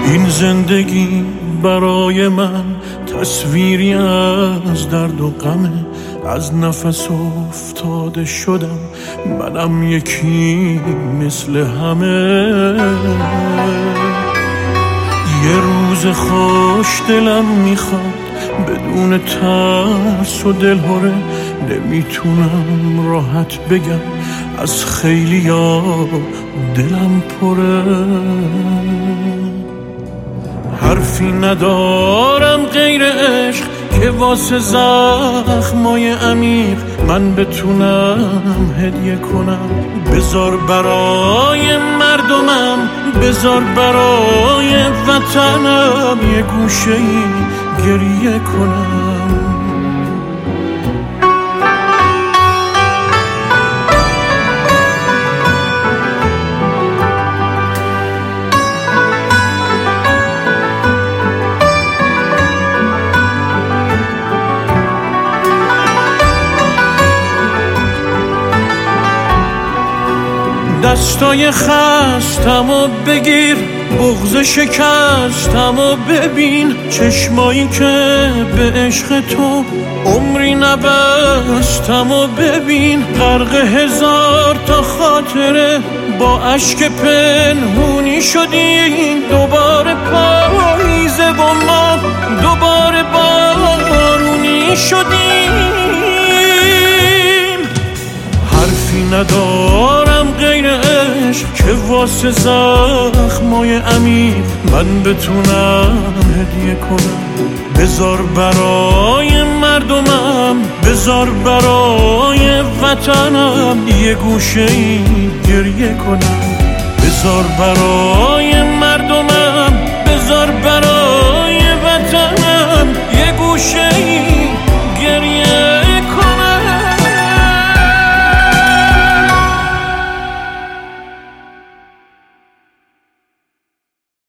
این زندگی برای من تصویری از درد و غمه. از نفس افتاده شدم، منم یکی مثل همه. یه روز خوش دلم میخواد بدون ترس و دلهره. نمیتونم راحت بگم از خیلیا دلم پره. حرفی ندارم غیر عشق که واسه زخمای عمیق من بتونم هدیه کنم. بذار برای مردمم، بذار برای وطنم یه گوشه‌ای گریه کنم. دستای خستم و بگیر، بغض شکستم و ببین. چشمایی که به عشق تو عمری نبستم و ببین. غرق هزار تا خاطره با اشک پنهونی شدیم. دوباره پاییزه و ما دوباره بارونی شدیم. حرفی ندارم غیر عشق که واسه زخمای عمیق من بتونم هدیه کنم. بذار برای مردمم، بذار برای وطنم یه گوشه‌ای گریه کنم. بذار برای مردمم، بذار برای